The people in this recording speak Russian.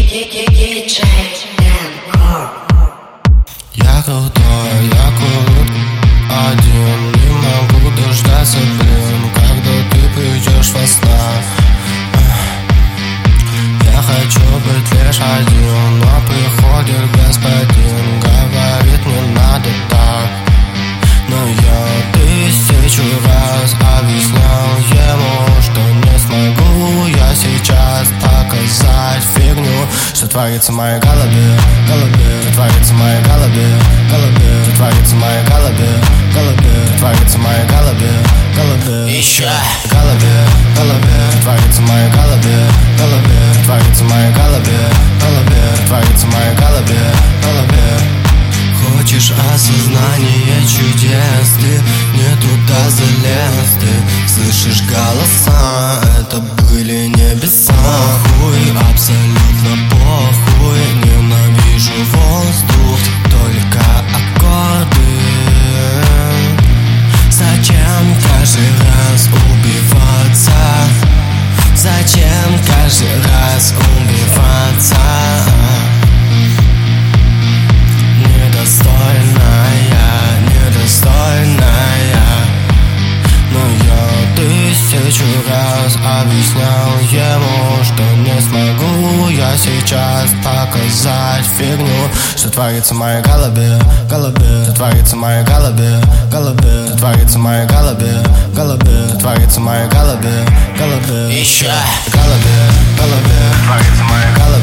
Я крутой, я крут один. Не могу дождаться, блин, когда ты придешь во снах. Я хочу быть лишь один, но приходит господин, говорит, не надо так. Но я тысячу раз объяснял ему, что не смогу я сейчас показать фигню, что творится в моей голове, что творится в моей голове, что творится в моей голове, что творится в моей голове, еще голове, что творится в моей голове, что творится в моей голове, что творится в моей голове. Хочешь осознание чудес, ты не туда залез, ты слышишь голоса, это были небеса. Похуй, абсолютно похуй, ненавижу воздух, только аккорды. Зачем каждый раз убиваться? Зачем каждый раз убиваться? Недостойная. Но я тысячу раз объяснял ему, что не смогу я сейчас показать фигню, что творится в моей голове, что творится в моей голове, что творится в моей голове, что творится в моей голове, еще голове, что творится в моей голове.